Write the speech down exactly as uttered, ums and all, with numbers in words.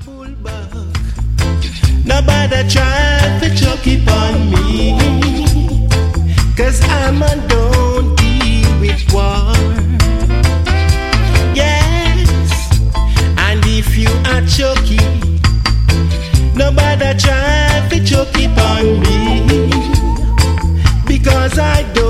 pull back. Nobody try to choke it on me, cause I'm a don't deal with war. Yes, and if you are choky, nobody try to choke it on me, because I don't